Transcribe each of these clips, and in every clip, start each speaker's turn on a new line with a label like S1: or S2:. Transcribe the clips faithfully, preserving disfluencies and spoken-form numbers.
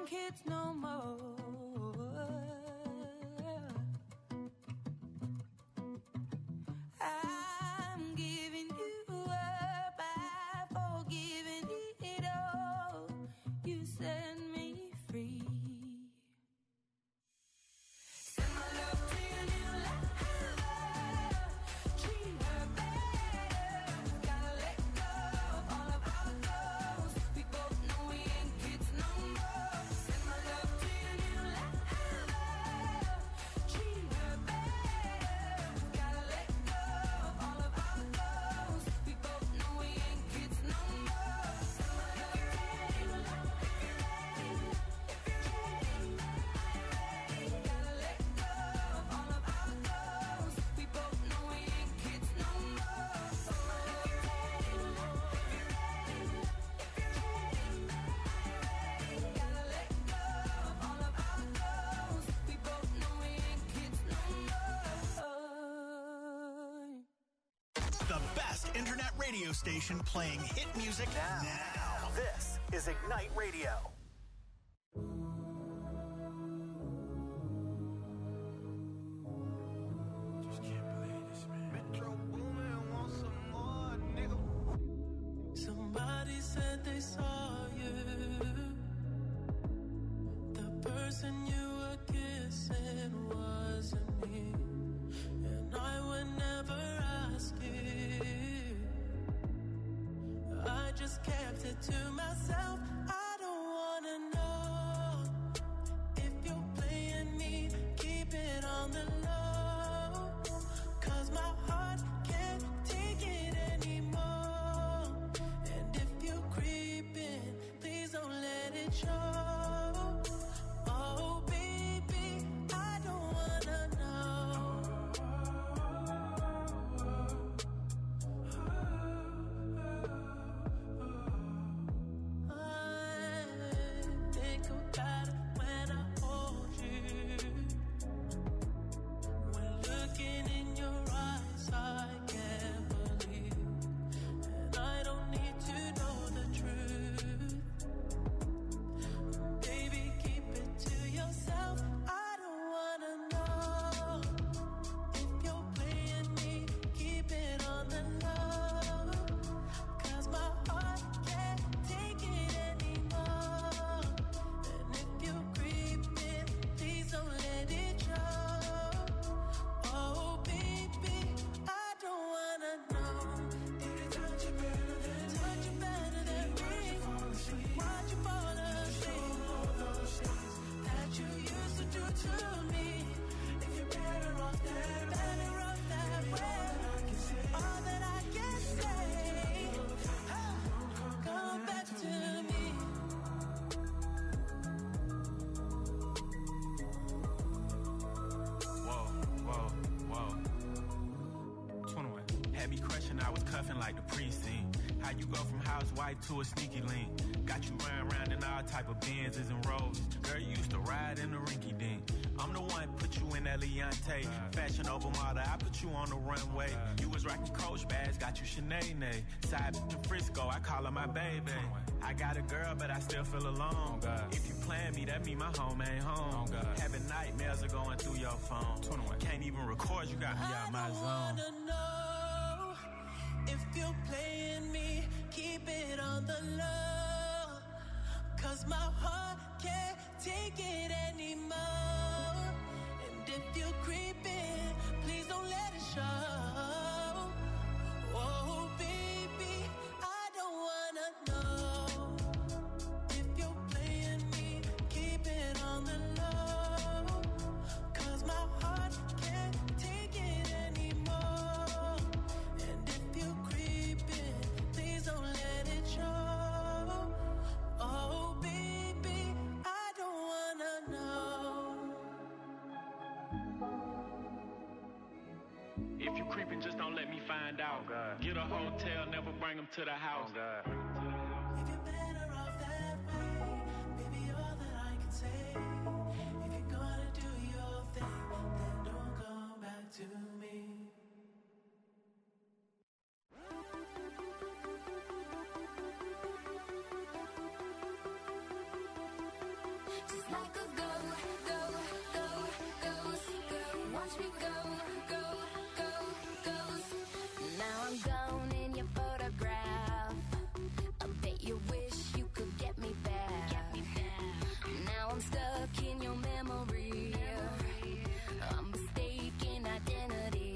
S1: kids no more. I'm giving you up, I've forgiven it all. You set me free. Send my love to your new lover. Treat her better. Gotta let go of all of our goals. We both know we ain't kids no more. Send my love to your new lover. Treat her better. Gotta let go of all of our goals. We both know we ain't kids no more. Send my love to your new lover. If you're ready, if you're ready, I'm ready. Gotta let go of all of our goals. We both know we ain't kids no more. Send my love if you're ready, if you're ready, if you're ready, I'm ready. Gotta let go of all of our goals. We both know we ain't kids no more.
S2: The best internet radio station playing hit music now. now. This is Ignite Radio.
S3: Just can't believe this, man. Metro Boomin want some more, nigga.
S4: Somebody said they saw you. The person you were kissing wasn't me. And I would never ask you. I just kept it to myself. I don't wanna know if you're playing me. Keep it on the low. Cause my heart can't take it anymore. And if you're creeping, please don't let it show. Oh baby, I don't wanna know. I think about it when I hold you. When looking in your eyes, I can't believe. And I don't need to know the truth. Baby, keep it to yourself. I don't wanna know if you're playing me. Keep it on the low. Cause my heart can't take it anymore. And if you're creeping, please don't let it show. Oh baby, I don't wanna know. Did it touch you better than me? Touch you better than me? Why'd you fall asleep? All those things that you used to do to me. If you're better off that way, better off that way. All that I can say, come back to me.
S3: Whoa, whoa, whoa. twenty-one. Had me crushing, I was cuffing like the precinct. How you go from housewife to a sneaky link? Got you running around in all type of Benzes and Rolls. Girl, you used to ride in the rinky dink. I'm the one put you in that Leontay. Fashion over model, I put you on the runway. You was rocking Coach bags, got you Sinead. Side bitch in Frisco, I call her my baby. I got a girl, but I still feel alone. If you plan me, that mean my home ain't home. Having nightmares are going through your phone. Can't even record, you got me out my
S4: I
S3: zone.
S4: wanna know if you're playing me. Keep it on the low. Cause my heart can't take it anymore. And if you're creeping, please don't let it show. Oh baby, I don't wanna know if you're playing me. Keep it on the low. Cause my heart can't take it anymore. And if you're creeping, please don't let it show. Oh baby, I don't wanna know.
S3: If you creeping, just don't let me find out. Get a hotel, never bring them to the house.
S4: If you're better off that way, baby, all that I can say. If you're gonna do your thing, then don't come back to me.
S1: just like a go, go, go, ghost. Watch me go, go, go, ghost. Now I'm gone in your photograph. I bet you wish you could get me back. Now I'm stuck in your memory. I'm mistaken identity.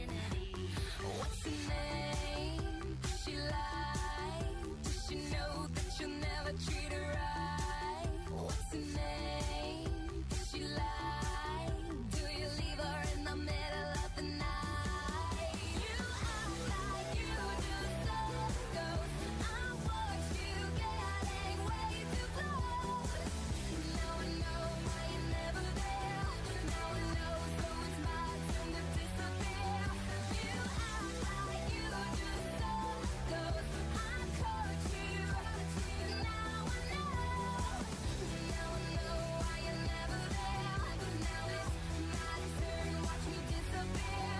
S1: What's her name? Does she lie? Does she know that you'll never treat her right? What's her name? Does she lie? Do you leave her in the middle of the night? You act like you just don't go. I watch you getting way too close. Now I know why you're never there. Now I know, so it's my turn to disappear. You act like you just don't go. I caught you. Now I know. Now I know why you're never there. Now it's my turn. Watch me disappear.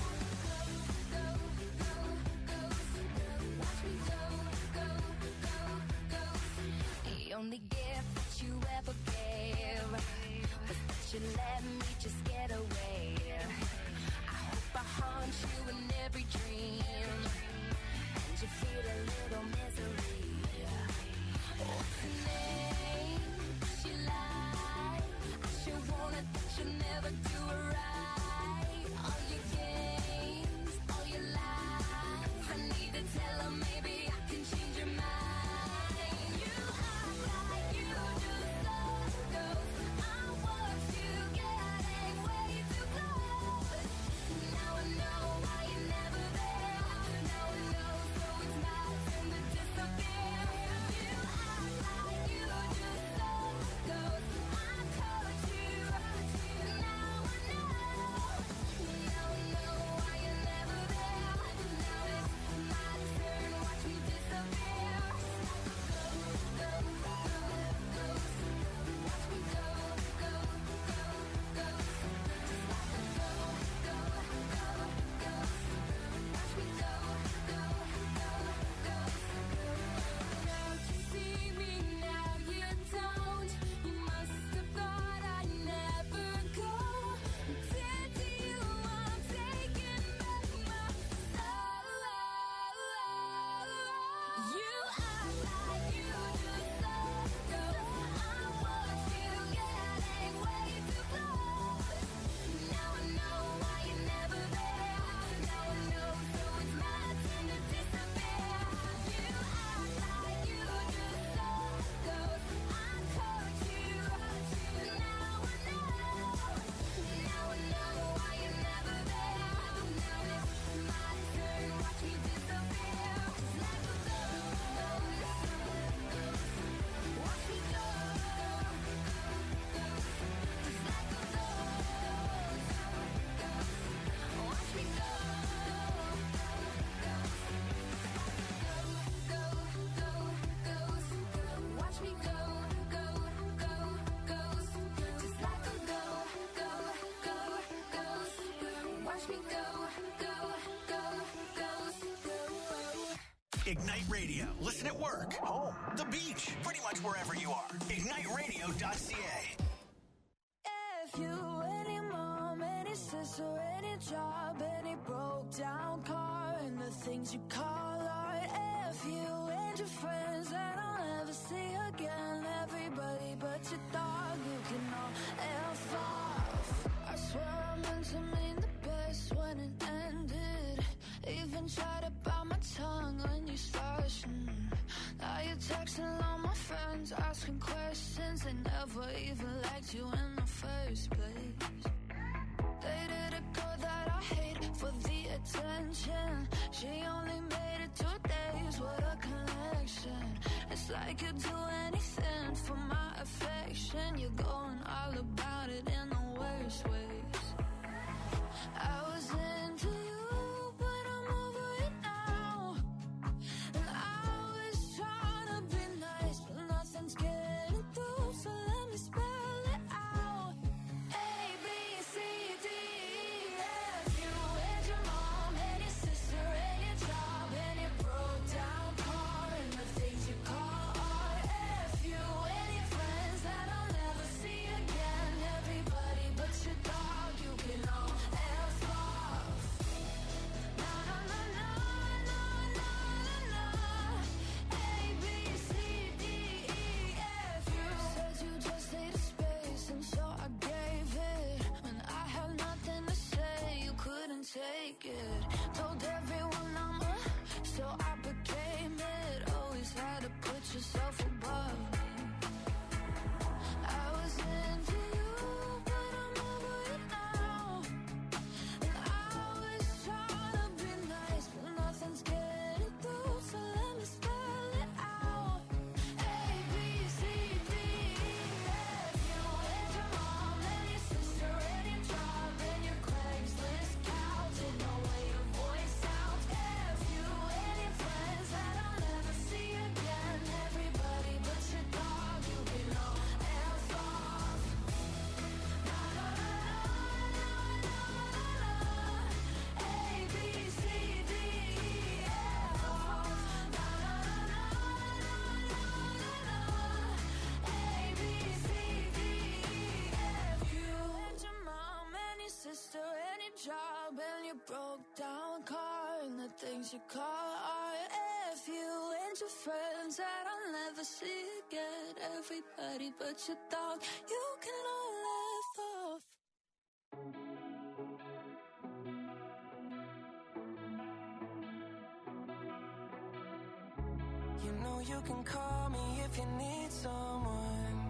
S1: Go, go, go, watch me go, go, go, go. The only gift that you ever gave was that you let me just get away. I hope I haunt you in every dream, and you feel a little misery. What's her name? Does she lie? I sure wanted that you'll never do it right. All your games, all your lies. I need to tell her maybe I can change your mind. You act like you just don't go. I watch you getting way too close. Now I know why you're never there. Now I know, so it's my turn to disappear. You act like you just don't go. I caught you. Now I know. Now I know why you're never there. Now it's my turn. Watch me disappear. Go, go, go, go. Watch me go, go, go, go. Just like a go, go, go, go. Watch me go, go, go, go. Now you see me, now you don't. You must have thought I'd never go. Dead to you, I'm taking back my soul. You act like you just don't go. I watch you getting way too close. Now I know why you're never there. Now I know, so it's my turn to disappear. You act like you just don't go. I caught you. Now I know. Now I know why you're never there. Now it's my turn. Watch me disappear. Just like a ghost. Watch me go. Just like a ghost. Watch me go. Go, go, ghost. Watch me go, go, go, ghost. Just like a go, go, go, ghost. Watch me go, go, go, ghost.
S2: Ignite Radio. Listen at work, home, the beach, pretty much wherever you are. ignite radio dot c a.
S4: If you, any mom, any sister, any job, any broke down car, and the things you call art. If you and your friends that I'll never see again, everybody but your dog, you can all F off. I swear I meant to mean the best when it ended. Even tried to bite my tongue when you started. Mm. Now you're texting all my friends, asking questions. They never even liked you in the first place. Dated a girl that I hate for the attention. She only made it two days, what a connection. It's like you'd do anything for my affection. You're going all about it in the worst ways. I was into you, but I'm over it now. And I was trying to be nice, but nothing's getting through, so let me spell it out. A, B, C, D, E, F. You and your mom and your sister and your job and your broke down car and the things you call art. F. You and your friends that I'll never
S1: make it. Told everyone I'm a, so I became it. Always had to put yourself above me. I was into you, but I'm over it now. And I was trying to be nice, but nothing's getting through, so let me spell it out. A, B, C, D, E, F, you and your mom and your sister and your job and your Craigslist couch. And know where your voice sounds. F, you and your friends that I'll never see again. Everybody but your dog, you can all F off. Na na na na na na na. A, B, C, D, E, F off. Na na na na na na na. A, B, C, D, E, F. You and your mom and your sister and your job and your broke down car and the things you call art. F you and your friends that I'll never see again. Everybody but your dog, you can all laugh off.
S4: You know you can call me if you need someone.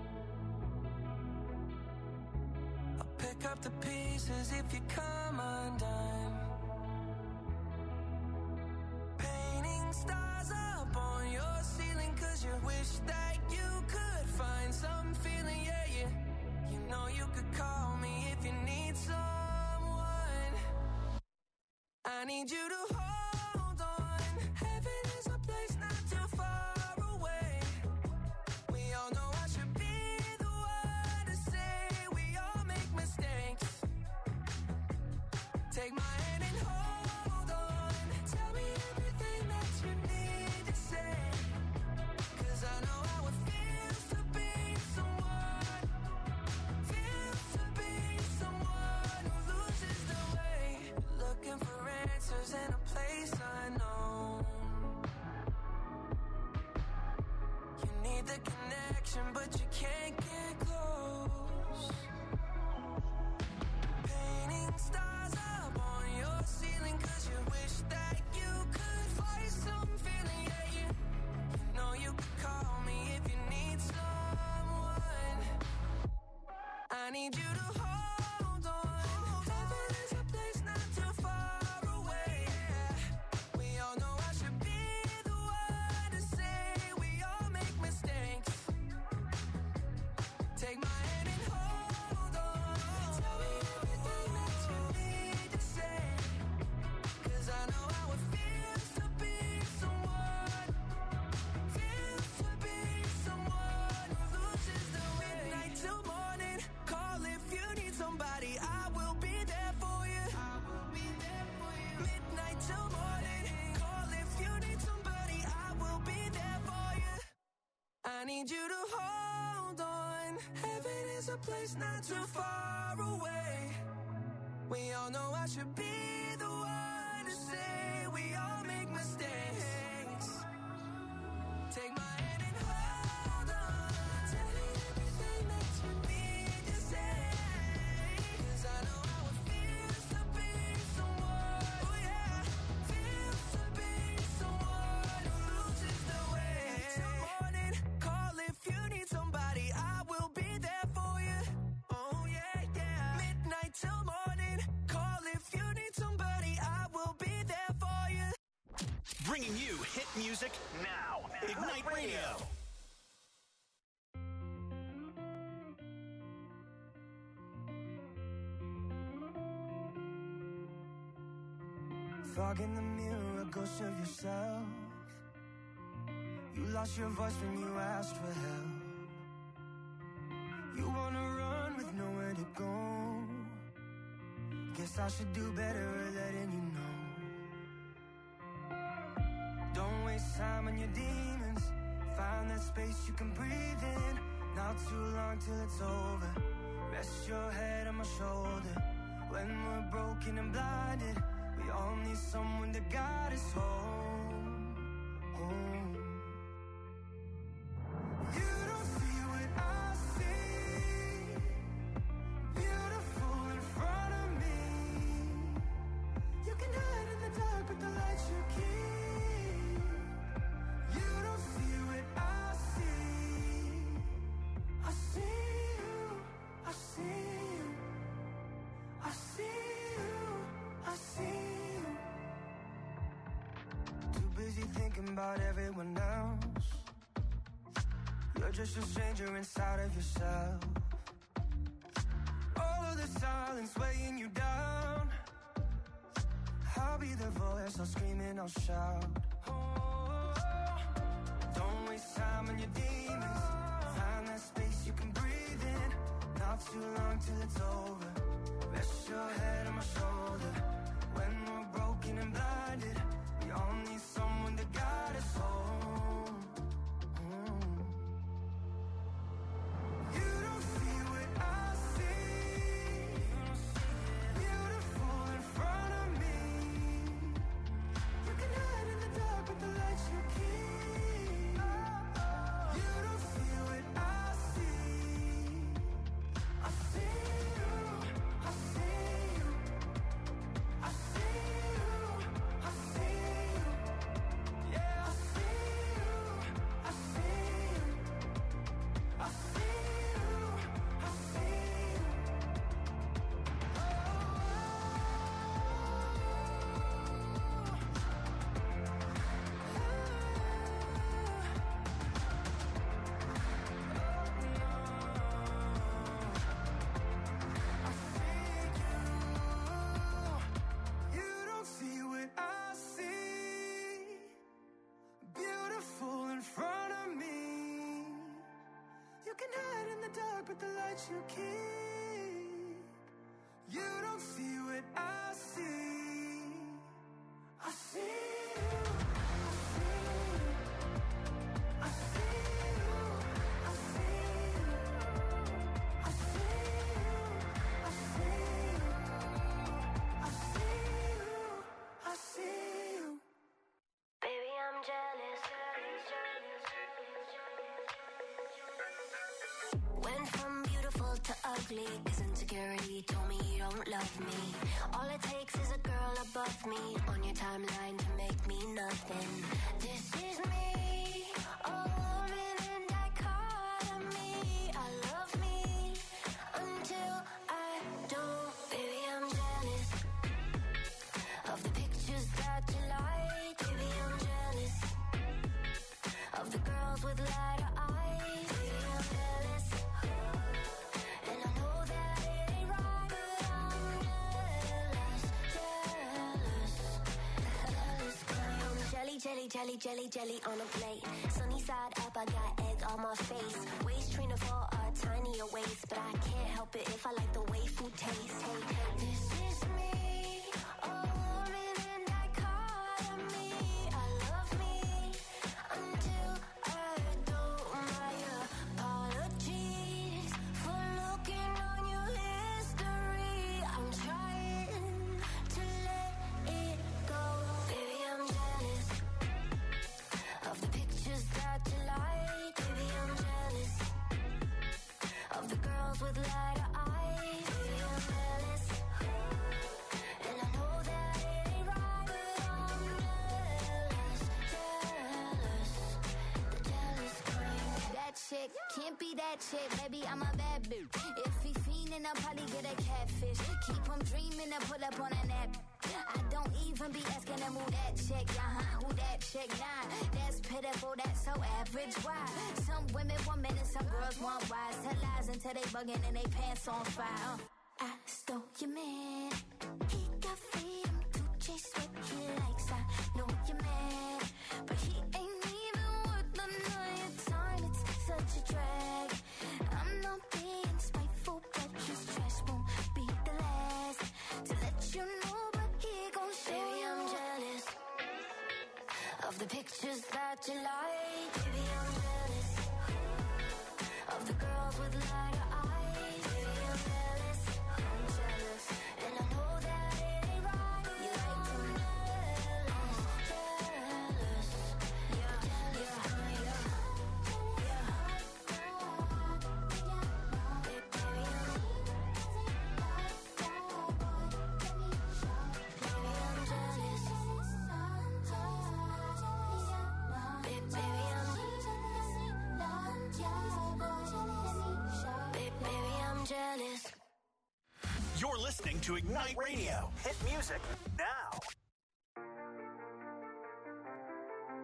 S4: I'll pick up the pieces if you come undone. Painting stars up on your ceiling, cause you wish that you could find some feeling, yeah, yeah. You know you could call me if you need someone. I need you to hold on. Heaven is a place not too far away. We all know I should be the one to say we all make mistakes. Take my hand and hold on. Tell me everything that you need to say. Cause I know how it feels to be someone. Feels to be someone who loses the way. Looking for answers in a place unknown. You need the connection, but you can't get close. Painting stars up on your ceiling, cause you wish that you could find some feeling, yeah, yeah. You know you could call me if you need someone. I need you to hold on. Heaven is a place not too far away. We all know I should be the one to say we all make mistakes. Take my hand and hold on. Tell me everything that you need to say. Cause I know how it feels to be someone. Feels to be someone who loses the way. Midnight till morning. Call if you need somebody. I will be there for you. I will be there for you. Midnight till morning. Call if you need somebody. I will be there for you. I need you to hold on. Heaven is a place not too far away. We all know I should be the one to say we all make mistakes. Take my hand and hold on. Tell me everything that you need to say. Cause I know how it feels to be someone. Oh yeah. Feels to be someone who loses the way. Till morning, call if you need somebody. I will be there for you. Oh yeah, yeah. Midnight till morning, call if you need somebody. I will be there for you.
S2: Bringing you hit music now. Ignite Radio.
S4: Fog in the mirror, a ghost of yourself. You lost your voice when you asked for help. You wanna run with nowhere to go. Guess I should do better at letting you know. Don't waste time on your demons. Find that space you can breathe in. Not too long till it's over. Rest your head on my shoulder. When we're broken and blinded, we all need someone to guide us home. Home. You don't see what I see. Beautiful in front of me.
S5: busy thinking about everyone else. You're just a stranger inside of yourself. All of the silence weighing you down. I'll be the voice, I'll scream and I'll shout. Oh, don't waste time on your demons. Find that space you can breathe in. Not too long till it's over. Rest your head on my shoulder. When we're broken and blinded, we all need someone to guide us home. Mm. You don't see what I see. Beautiful in front of me. You can hide in the dark with the lights you keep. You don't see what I see. I see you, I see you. I see you, I see you. Yeah, I see you, I see you. I see you, I see you. You don't see what I see. Beautiful in front of me. You can hide in the dark with the lights you keep. You don't see what I see. I see you. I see you. I see you. I see you. I see you. I see you. I see you.
S6: Baby, I'm jealous. Went from beautiful to ugly, 'cause insecurity told me you don't love me. All it takes is a girl above me on your timeline to make me nothing. This is me, a woman in dichotomy. I love me until I don't. Baby, I'm jealous of the pictures that you like. Baby, I'm jealous of the girls with lighter eyes. Baby, I'm jealous, and I know that it ain't right, but I'm jealous, jealous, jealous. I'm jelly, jelly, jelly, jelly, jelly on a plate. Sunny side up, I got egg on my face. Waist trainer for a tinier waist, but I can't help it if I like the way food tastes. Hey, this is me, a woman in dichotomy. I love me until I don't. My apologies for looking on your history. I'm trying to let it go. Baby, I'm jealous of the pictures that you like. Baby, I'm jealous of the girls with lighter eyes. Baby, I'm jealous, and I know that it ain't right, but I'm jealous, jealous, the jealous kind.
S7: That chick can't be that chick, baby, I'm a bad bitch. If he fiendin', I'll probably get a catfish. Keep him dreamin' and pull up on a nap. I don't even be asking him who that chick, uh-huh, who that chick, nah. That's pitiful, that's so average, why? Some women want men and some girls want wise. Tell lies until they buggin' and they pants on fire. uh. I stole your man, he got freedom to chase what he likes. I know you're mad, but he ain't even worth the night time. It's such a drag. I'm not being spiteful, but his trash won't be the last to let you know, but he gon' show.
S6: Baby, I'm jealous of the pictures that you like. Baby, I'm jealous of the girls with lighter eyes. Baby, I'm jealous, I'm jealous, and I know that it ain't right. You like them jealous, jealous, yeah, jealous, yeah, yeah. Baby, baby, I'm, baby, I'm jealous. Baby, baby, I'm, baby, baby, I'm jealous.
S2: You're listening to Ignite Radio. Hit music now.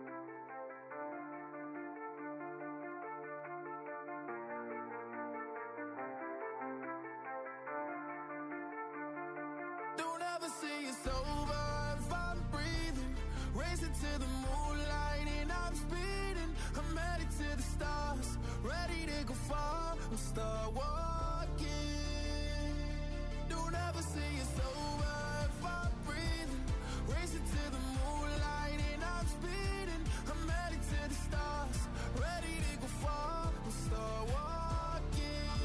S5: racing to the moonlight and I'm speeding. I'm headed to the stars, ready to go far. I'm start walking. Don't ever say it's over if I'm breathing. Racing to the moonlight and I'm speeding. I'm headed to the stars, ready to go far. I'm start walking.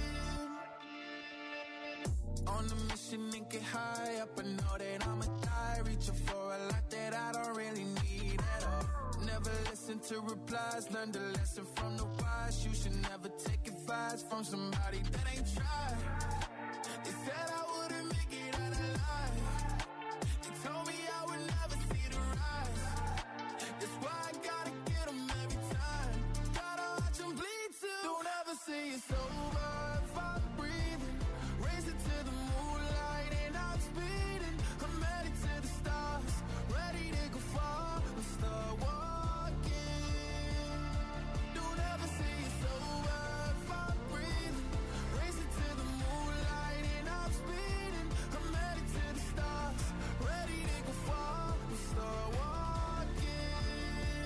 S5: On a mission and get high up, I know that I'ma die. Reaching for a lot that I don't really need at all. Never listen to replies, learn the lesson from the wise. You should never take advice from somebody that ain't tried. They said I wouldn't make it out alive. They told me I would never see the rise. That's why I gotta get them every time. Gotta watch them bleed too. Don't ever say it's over if I'm breathing. Racing to the moonlight and I'm speeding. I'm headed to the stars, ready to go far. I'm start walking. Don't ever say it's over if I'm breathing. Racing to the moonlight and I'm speeding. I'm headed to the stars, ready to go far. I'm start walking.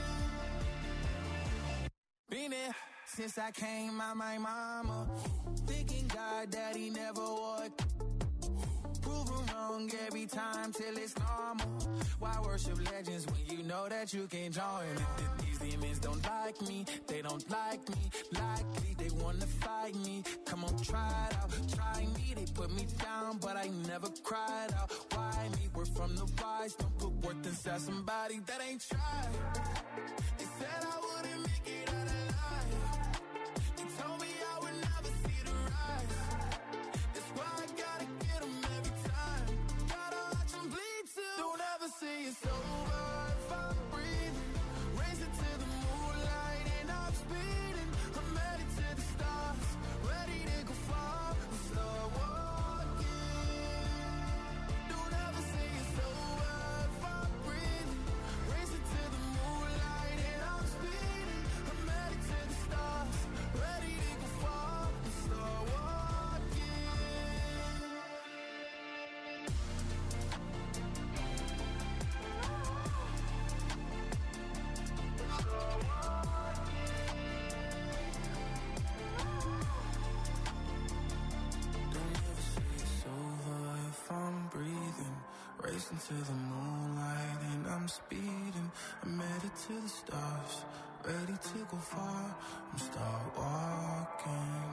S5: Been there since I came out my mama. Thinking God that he never would. Proven wrong every time till it's normal. Why worship legends when you know that you can't join? These demons don't like me, they don't like me. Likely they wanna fight me. Come on, try it out, try me. They put me down, but I never cried out. Why me? We're from the wise. Don't put worth inside somebody that ain't tried. They said I wouldn't make it out alive. They told me I would never see the rise. That's why I gotta get them every time. Gotta watch them bleed too. Don't ever say it's over if I'm breathing. Racing to the moonlight and I'm speeding. I'm headed to the stars, ready to go far. I'm start walking. Don't ever say it's over if I'm breathing. Racing to the moonlight and I'm speeding. I'm headed to the stars, ready to go far. I'm start walking. Don't ever say it's over if I'm breathing. Racing to the moonlight and I'm speeding. I'm headed to the stars, ready to go far. I'm start walking.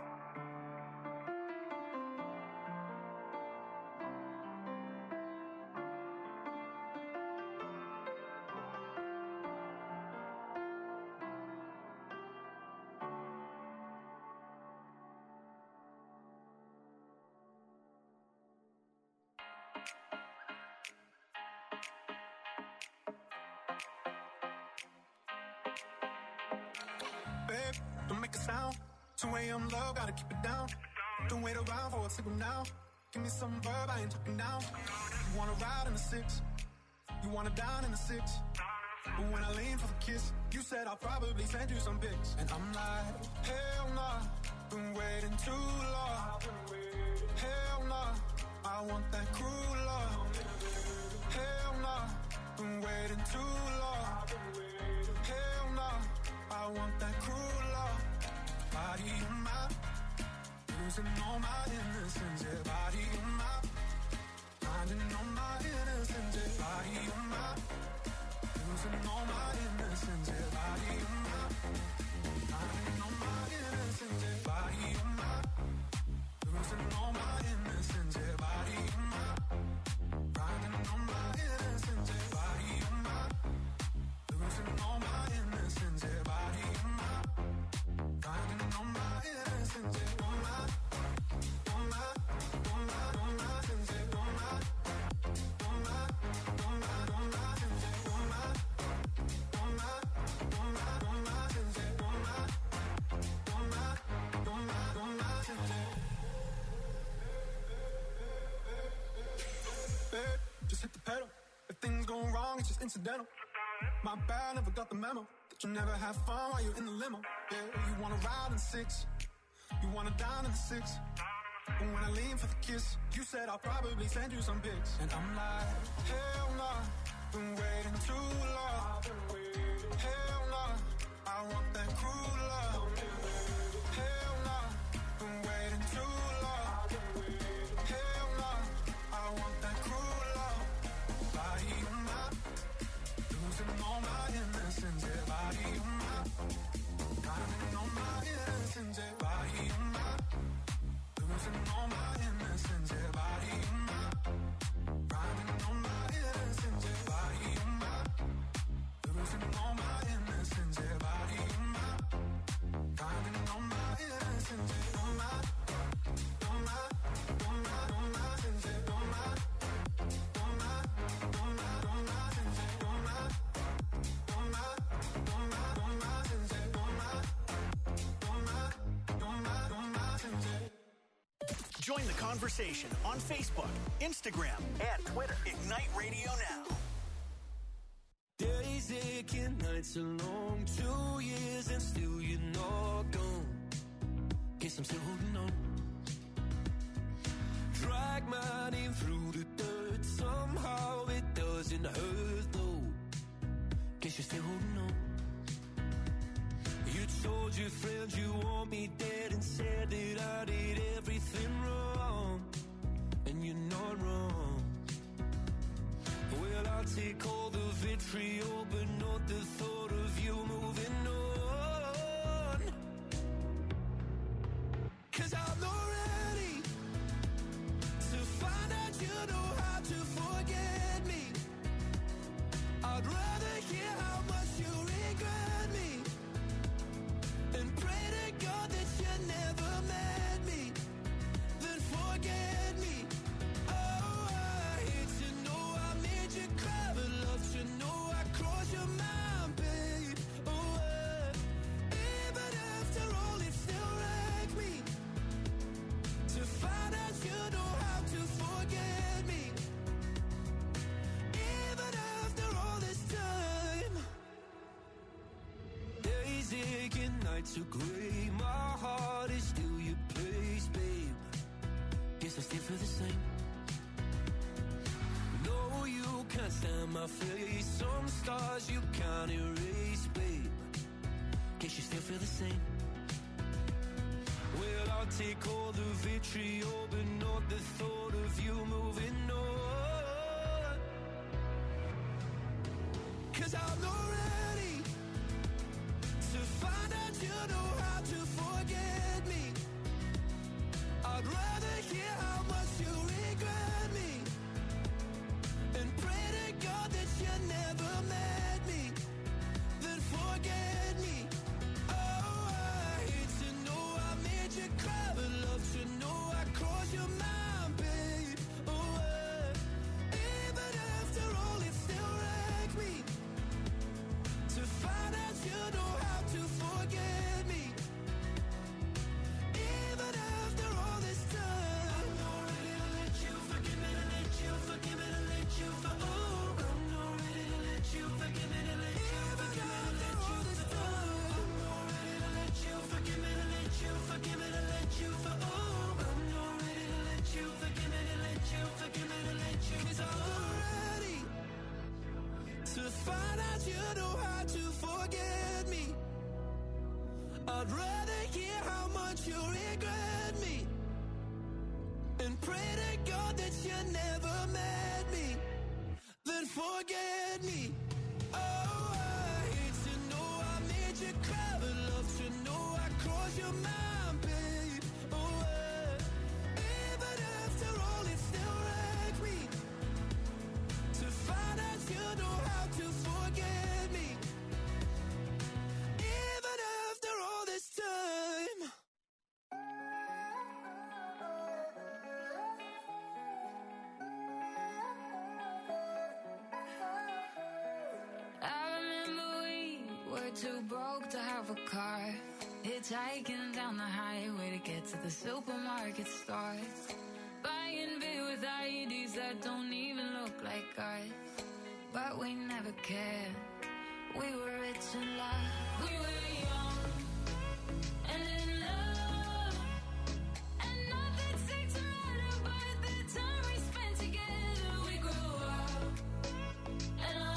S8: Babe, don't make a sound. two a.m. love, gotta keep it down. Don't wait around for a signal now. Give me some verb, I ain't talking now. You wanna ride in the six, you wanna dine in the six. But when I lean for the kiss, you said I'll probably send you some pics. And I'm like, hell nah, been waiting too long. Hell nah, I want that cruel love. Hell nah, been waiting too long. Hell nah, I want that cruel love. Body on my, losing all my innocence. Yeah, body on my, finding all my innocence. Yeah, body on my, losing all my innocence. Yeah, body on my, finding all my innocence. Yeah, body on my, losing all my innocence. Yeah, body on my, finding all my innocence. Yeah, body on my, losing all my innocence. Yeah, body on my, finding all my innocence. Yeah, on my, on my, on my, on my innocence. Yeah, on my, on my, on my, on my innocence. Yeah, on my, on my, on my, on my innocence. Yeah, on my, on my, on my, on my innocence. Babe, just hit the pedal. If things go wrong, it's just incidental. My bad, never got the memo that you never have fun while you're in the limo. Yeah, you wanna ride in the six, you wanna dine in the six. But when I lean for the kiss, you said I'll probably send you some pics. And I'm like, hell nah, been waiting too long. Hell no, I want that cruel love. Hell no, been waiting too long. Hell no, I want that cruel love. Body on my, losing all my innocence. Yeah, body on my, driving on my innocence. Yeah, body on my, losing all my innocence. Yeah, body on my, driving on my innocence. Yeah, body on my, losing all my innocence. Yeah, body on my, driving on my innocence. Yeah, on my, on my, on my, on my innocence. Yeah, on my, on my, on my, on my innocence. Yeah, on my, on my, on my, on my innocence. Yeah, on my, on my, on my, on my innocence. Yeah.
S2: Join the conversation on Facebook, Instagram, and Twitter. Ignite Radio Now.
S9: Days aching, nights are long, two years and still you're not gone. Guess I'm still holding on. Drag my name through the dirt, somehow it doesn't hurt though. Guess you're still holding on. You told your friends you want me dead and said that I did everything wrong. And you're not wrong. Well, I'll take all the vitriol, but not the thought of you moving on. 'Cause I'm not ready to find out you know how to forget me. I'd rather hear how much you regret me and pray to God that you never met me, then forget me. Oh, I hate to know I made you cry, but love to know I crossed your mind, babe. Oh, uh, even after all, it still wrecked me to find out you know how to forget me. Even after all this time, days aching, nights are gray. My heart is still your place, babe. Guess I still feel the same. No, you can't stand my face. Some scars you can't erase, babe. Guess you still feel the same. Well, I'll take all the vitriol, but not the thought of you moving on. 'Cause I'm not ready to find out you know how to forget me. I'd rather hear how much you regret me and pray to God that you never met me, then forget me. Oh, I hate to know I made you cry, but love to know I crossed your mind, babe. Oh, uh, even after all, it still wrecked me to find out you know how to forget me. Even after all this time, I'm not ready to let you forgive me, to let you forgive me, to let you for oh, I'm not ready to let you forgive me, to let you forgive me, to let you for oh, I'm not ready to let you forgive me, to let you forgive me, to let you for oh, I'm not ready to let you forgive me, to let you forgive me, to let you 'cause I'm not ready to find out you know how to forget me. I'd rather hear how much you regret me and pray to God that you never met me, then forget me. Oh, I hate to know I made you cry, but love to know I crossed your mind, babe. Oh, uh, even after all, it still wrecked me to find out you know how to forget me. Even after all this time.
S1: I remember we were too broke to have a car, hitchhiking down the highway to get to the supermarket store, buying beer with I E Ds that don't even look like ours. But we never cared. We were rich and loved. We were young and in love, and nothing seemed to matter. But the time we spent together, we grew up, and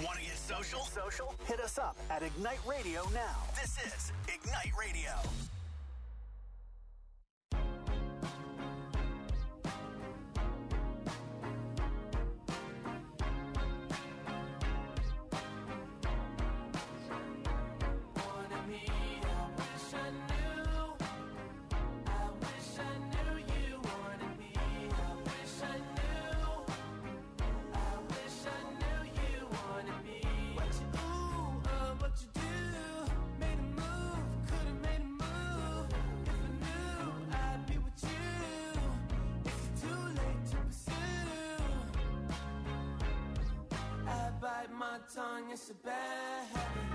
S2: Want to get social? Social? Hit us up at Ignite Radio now. This is Ignite Radio.
S4: Tongue, it's a bad habit.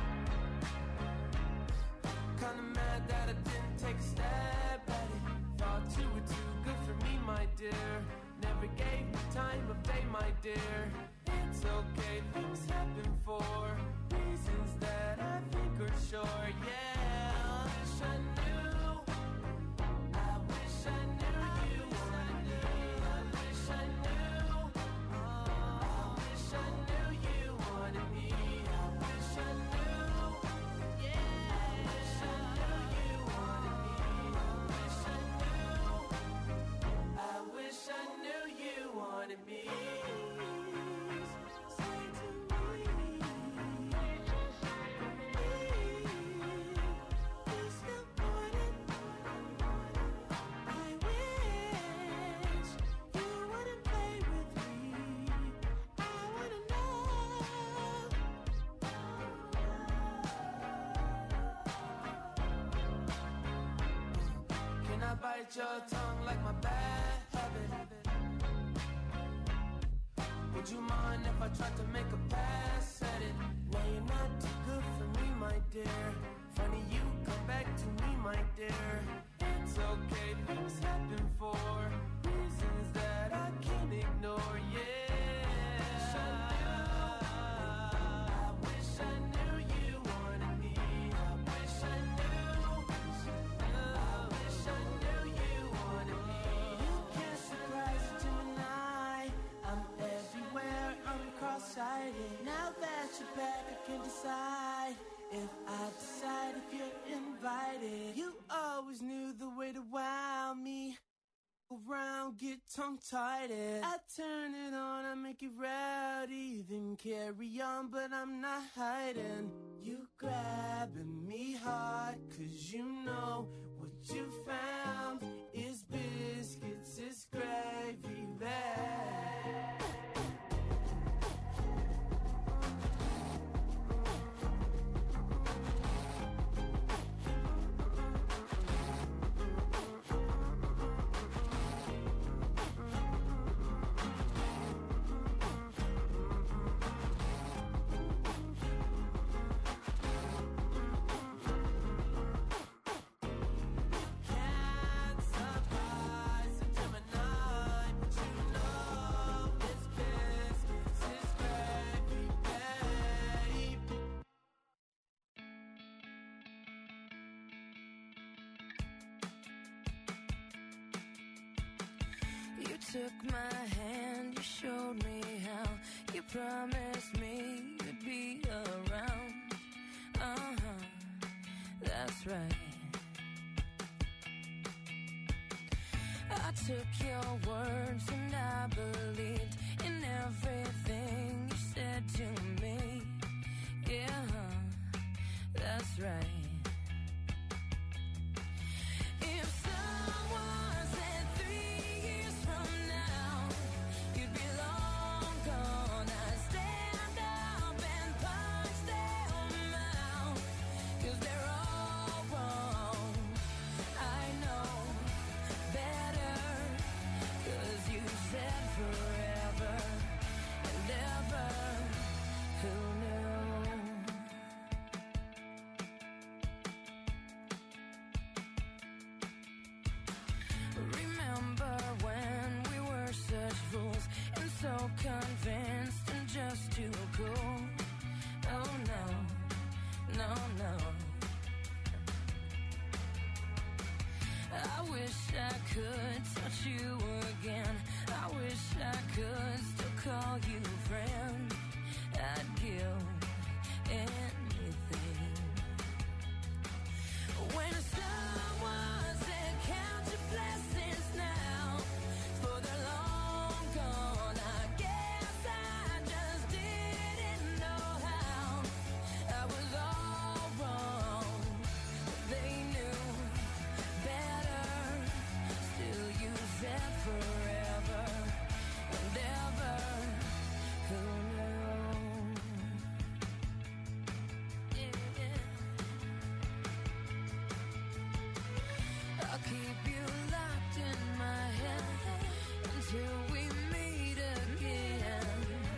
S4: Kinda mad that I didn't take a stab at it. Thought you were too good for me, my dear. Never gave me time of day, my dear. It's okay, things happen for reasons that I think are sure, yeah. I wish I knew. I wish I knew you wanted me. I wish I knew. I wish I knew you wanted me. I wish I knew. Yeah. I wish I knew you wanted me. I wish I knew. I wish I knew you wanted me. Say to me. Please support it. I wish you wouldn't play with me. I wanna know. Can I bite your tongue like my bad habit? Would you mind if I tried to make a pass at it? No, you're not too good for me, my dear. Funny you come back to me, my dear. It's okay, things happen for reasons that I can't ignore, yeah. I wish I knew you wanted me. I wish I knew. I wish I knew you wanted me. You can't surprise a Gemini. I'm everywhere, I'm cross-sighted. Now that you're back, I can decide if I decide if you're invited. You always knew the way to wow me. Around, get tongue-tied. I turn it on, I make it rowdy. Then carry on, but I'm not hiding. You grabbing me hard, cause you know what you found is biscuits, is gravy bag. Can't surprise a Gemini, but you know it's biscuits, it's gravy, babe. You took my hand, you showed me how. You promised me you'd be around. Uh-huh, that's right. I took your words and I believed in everything you said to me. Yeah, that's right. If someone said three years from now you'd be long gone, I'd stand up and punch them out, 'cause they're all wrong. I know better, 'cause you said forever and ever. Who knew? Remember when we were such fools and so convinced and just too cool? Oh no, no, no. I wish I could touch you again. I wish I could still call you friend.
S1: I'd give anything. When someone said count your blessings now, for the long gone, I guess I just didn't know how. I was all wrong, they knew better. Still you said forever and ever. Who knew? Yeah. I'll keep you locked in my head until we meet again.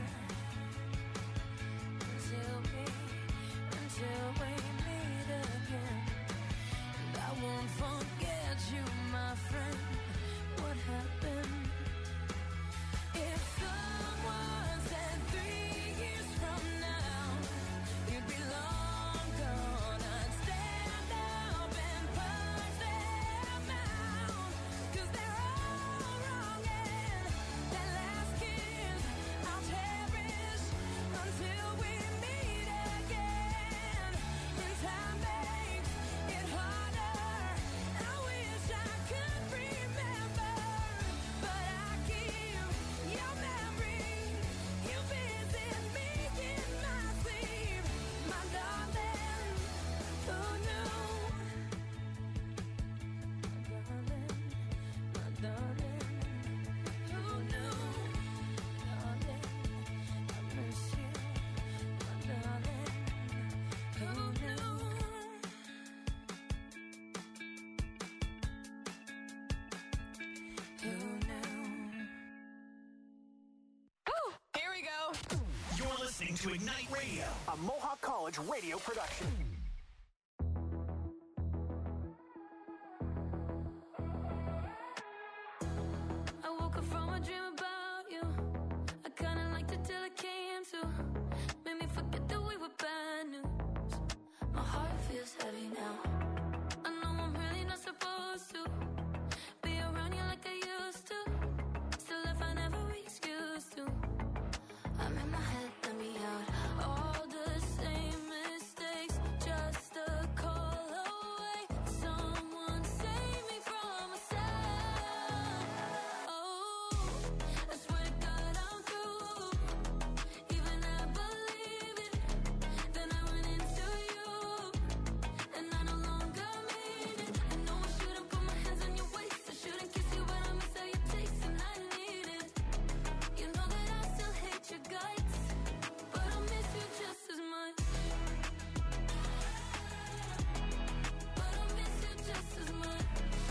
S1: Until we, until we meet again. And I won't forget you, my friend. What happened? If someone said three years from now you'd be long gone, I'd stand up and punch them out. 'Cause they're all wrong and that last kiss I'll cherish until we meet again. And time makes it harder. I wish I could remember, but I keep your memory. You visit me in my sleep, my darling. Who knew? My darling, my darling. Who knew? Darling, I miss you, my darling. Who knew? Who knew?
S2: Here we go. You're listening to Ignite Radio, a Mohawk College radio production.
S1: I woke up from a dream about you. I kinda liked it till it came to. Made me forget that we were bad news. My heart feels heavy now. I know I'm really not supposed to be around you like I used to. Still if I never excuse to. I'm in my head, let me out. All the same mistakes, just a call away. Someone save me from myself. Oh, I swear to God I'm through. Even I believe it. Then I went into you, and I no longer mean it. I know I shouldn't put my hands on your waist. I shouldn't kiss you, but I miss how you taste, and I need it. You know that I still hate your guts, but I miss you just as much. But I miss you just as much.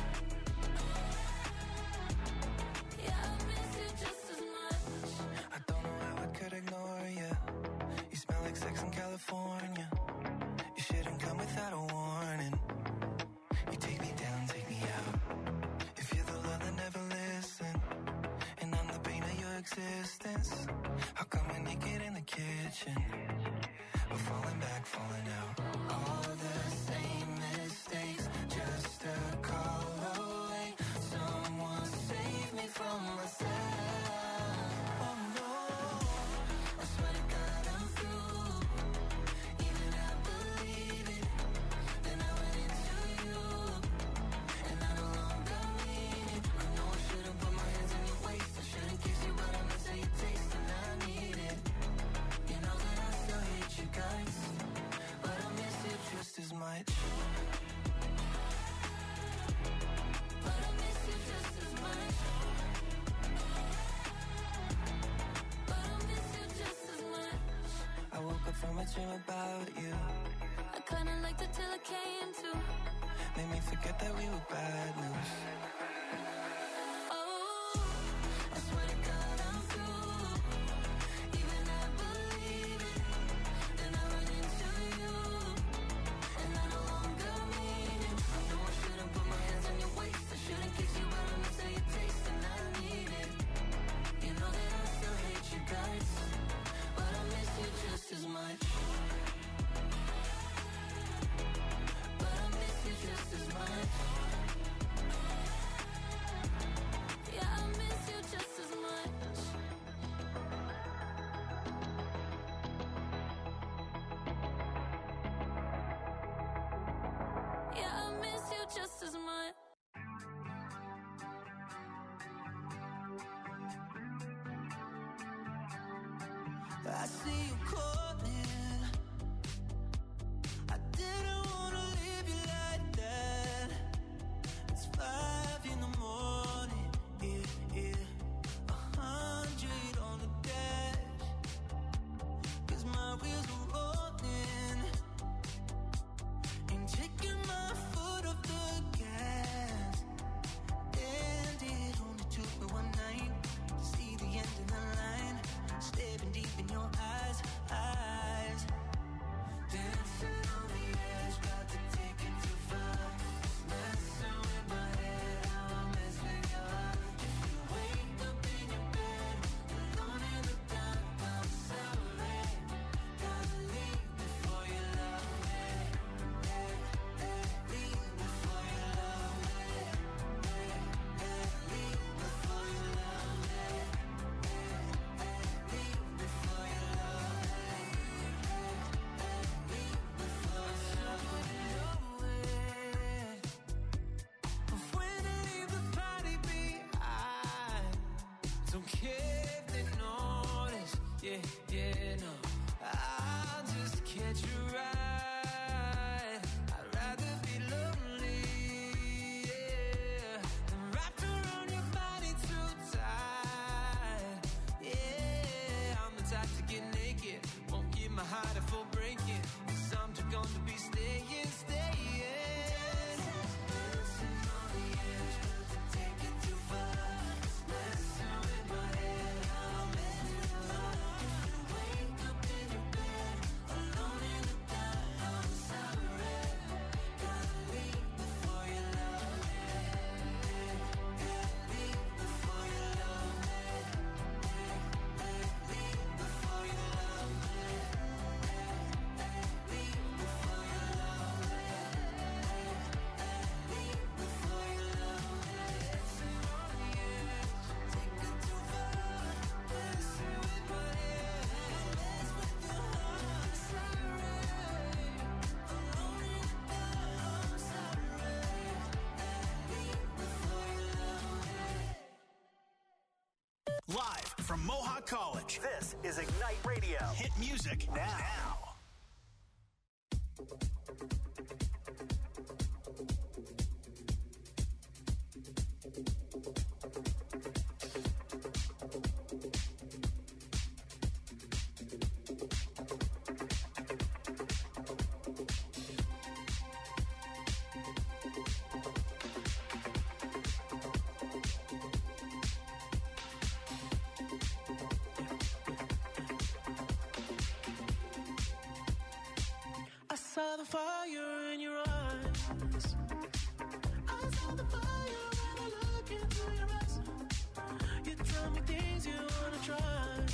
S1: Yeah, I miss you just as much.
S5: I don't know how I could ignore you. You smell like sex in California. You shouldn't come without a warning. You take me down, take me out. If you're the love that never listen, and I'm the pain of your existence, how come we're naked in the kitchen? We're falling back, falling out. All the same mistakes, just a call away. Someone save me from myself. Oh no, I swear to God I'm through. Even I believe it. Then I went into you, and I no longer mean it. I know I shouldn't put my hands on your waist. I shouldn't kiss you, but I miss how you taste, and I need it. You know that I still hate you guys, but I miss you just as much.
S1: But I miss you just as much. But I miss you just as much.
S5: I woke up from a dream about you.
S1: I kinda liked it till it came to.
S5: Made me forget that we were bad news.
S1: Oh, I swear to God I'm through. Even I believe it. Then I went into you, and I no longer mean it. I know I shouldn't put my hands on your waist. I shouldn't kiss you, but I miss how you taste, and I need it. You know that I still hate you guys, but I miss you just as much. But I miss you just as much.
S4: I see you calling. I didn't wanna leave you like that. It's five in the morning, yeah, yeah. A hundred on the dash, 'cause my wheels are rolling. Ain't taking my foot off the gas. And it only took me one night to see the end of the line. Staring deep in your eyes, eyes. Dancing on the edge, got to take it too far. Messing with my head, how I mess with your heart. If you wake up in your bed, alone in the dark, I'm sorry. Gotta leave before you love me. Hey, hey, leave before you love me. Hey, hey, leave before you love me. Hey, hey, leave before you love me. Hey, hey, leave before you love me. Of when to leave the party behind. Don't care if they notice. Yeah, yeah, no. I'll just catch you right. I'd rather be lonely, yeah, than wrapped around your body too tight. Yeah, I'm the type to get naked, won't give my heart a full breaking. 'Cause I'm too gone to be staying, staying. Dancing on the edge, but to take it too far. Messing with my head, how I mess with your heart. If you wake up in your bed, alone in the dark, I'm sorry. Gotta leave before you love me. Hey, hey, leave before you love me. Hey, hey, leave before you love me. Hey, hey, leave before you love me. Hey, hey, leave before you love me. Dancing on the edge, take it too far. Messing with my head, mess with your heart. Sorry, alone in the dark, I'm sorry. Leave before you love me.
S2: Live from Mohawk College, this is Ignite Radio. Hit music now.
S4: I saw the fire in your eyes. I saw the fire when I look into your eyes. You tell me things you wanna try.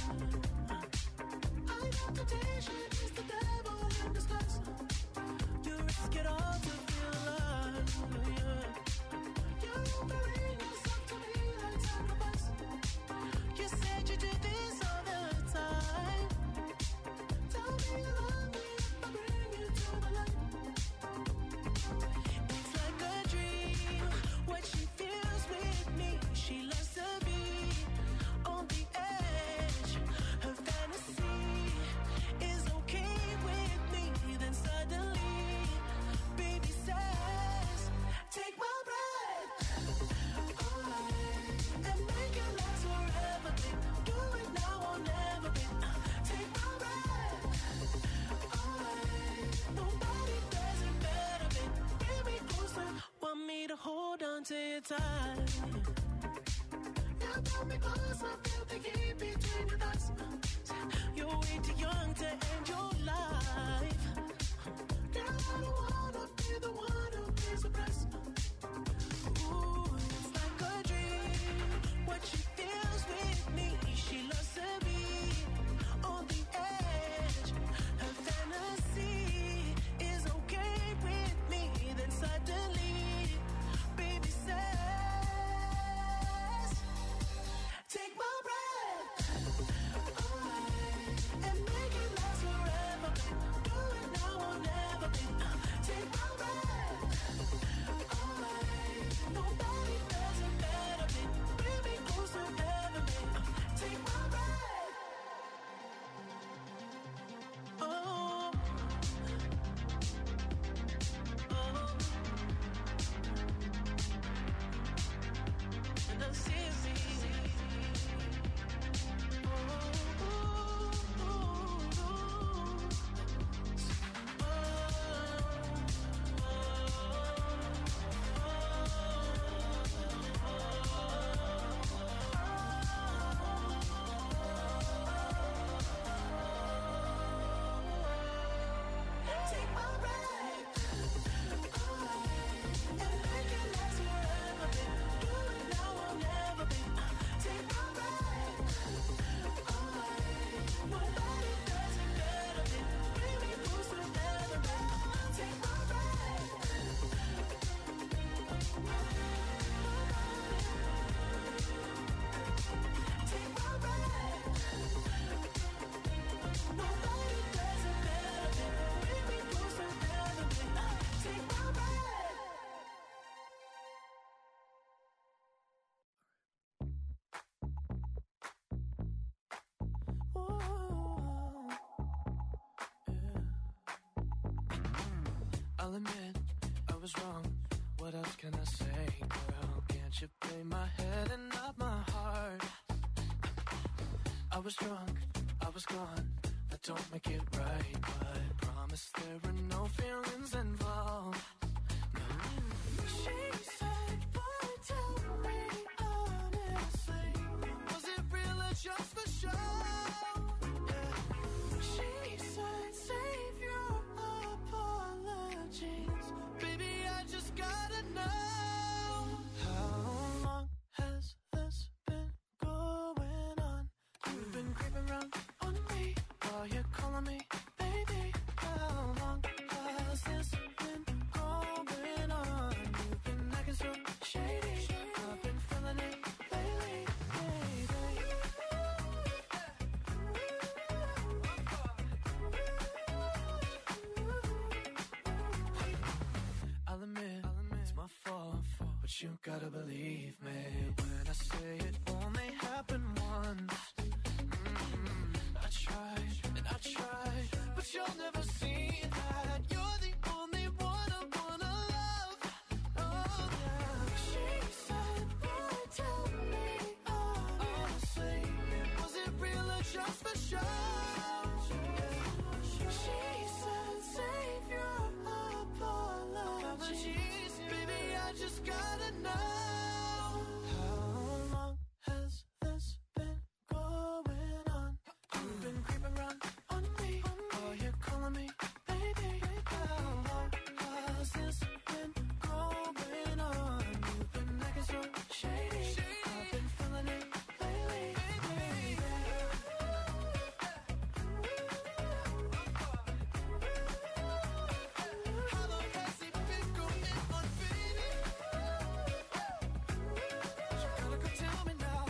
S4: I know temptation is the devil in disguise. You risk it all to feel alive. Yeah. You're offering yourself to me like sacrifice. You said you do this all the time. Tell me you love me if I bring you to the light. It's like a dream, what she feels with me. She loves to be on the edge. Her fantasy is okay with me. Then suddenly, baby says, take my breath away and make it last forever, babe. Do it now or never, babe. Take my breath away. Nobody does it better, babe. Bring me closer, want me to hold on to your tight. Yeah, pull me closer, feel the heat between your thighs. You're way too young to end your life. Girl, I don't wanna be the one who pays the price. Ooh, it's like a dream, what she feels with me. She loves to be on the edge. Her fantasy is okay with me. Then suddenly, baby says, take my breath away and make it last forever, babe. Do it now or never, babe. Take my breath I'll admit I was wrong. What else can I say, girl? Can't you play my head and not my heart? I was drunk, I was gone. That don't make it right, but promise there were no feelings involved. No. She said, boy, tell me honestly, was it real or just for show? Yeah. She said, save your apologies. Baby, I just gotta know. How long has this been going on? You've been creeping around on me while you're calling me baby. How long has this been going on? You've been acting so shady. I've been feeling it lately, baby. I'll admit, it's my fault, but you gotta believe me when I say it only happened once. Mm, I tried and I tried, but you'll never see that. You're the only one I wanna love. Oh yeah. She said, boy, tell me honestly, was it real or just for show? She said, save your apologies. Baby, I just gotta know. How long has this been going on? You've been creeping around on me while you're calling me baby. How long has this been going on? You've been acting so shady. I've been feeling it lately, baby. How long has it been going on, baby? You gotta go tell me now.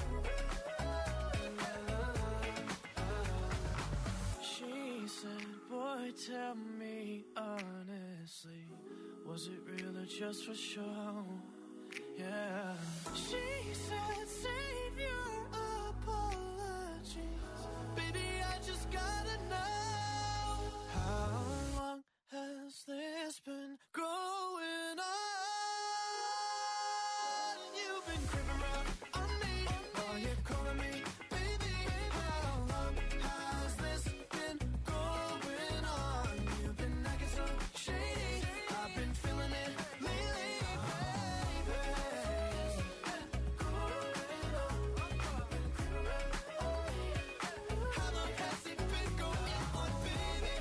S4: She said, boy, tell me honestly, was it real or just for show? Yeah. She said, save your apologies. Baby, I just gotta know. How long has this been going on? You've been creeping around on me while you're calling me baby. How long has this been going on? You've been acting so shady. I've been feeling it lately, baby. Going on. You've been creeping around on me. How long has it been going on, baby?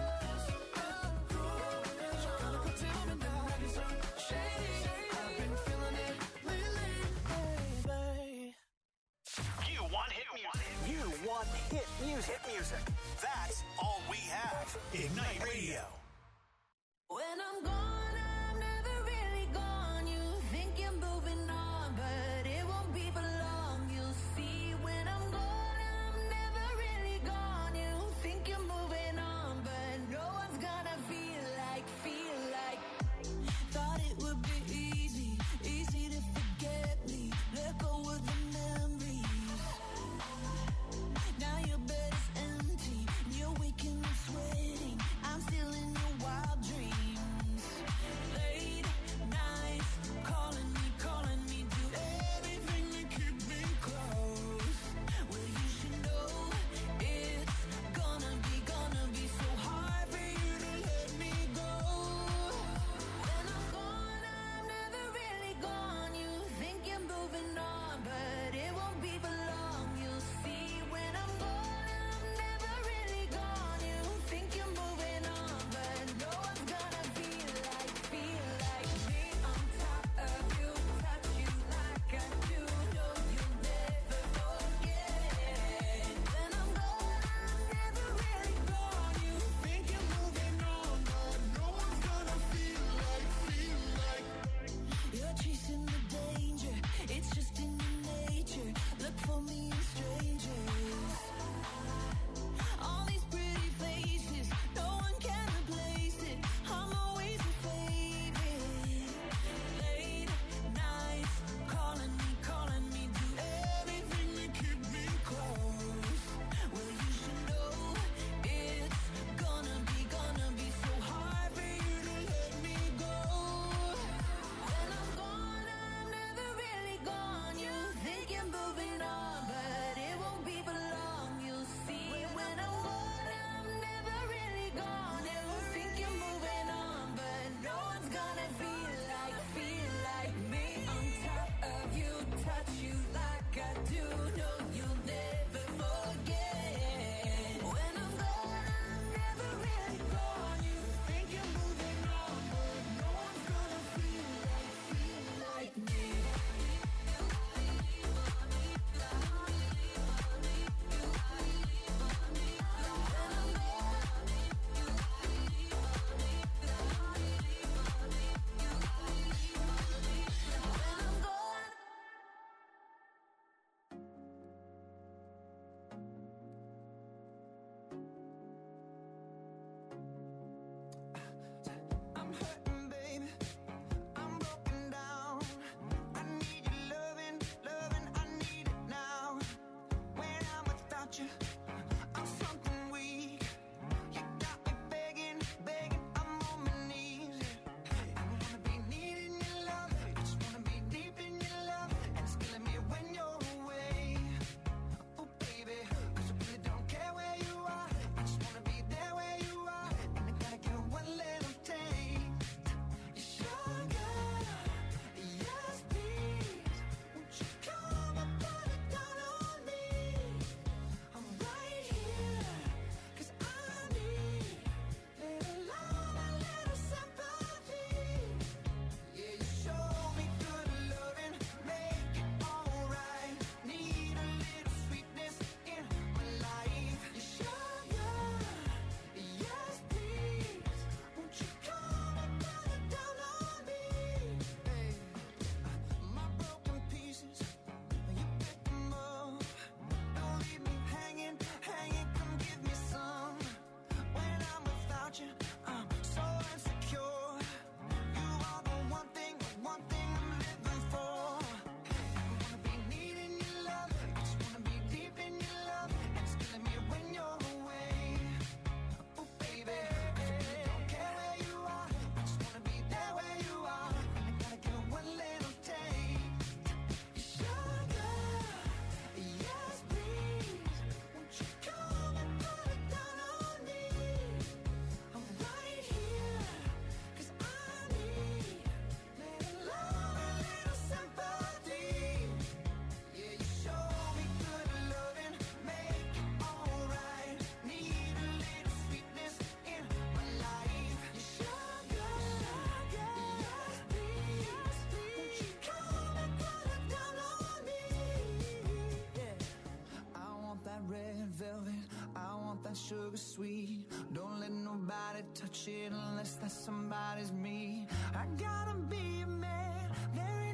S4: You gotta go tell me now. Acting so shady. I've been feeling it lately, baby.
S2: You want hit music. You want hit music. Hit music. That's all we have. Ignite Radio.
S1: When I'm gone, I'm never really gone. You think you're moving on, but it won't be for long. You'll see when I'm gone, I'm never really gone. You think you're moving on, but no one's gonna feel like, feel like. Thought it would be easy, easy to forget me. Let go of the memories. Now your bed is empty, and you're waking up sweating. I'm still in your
S5: sugar sweet. Don't let nobody touch it unless that somebody's me. I gotta be a man. There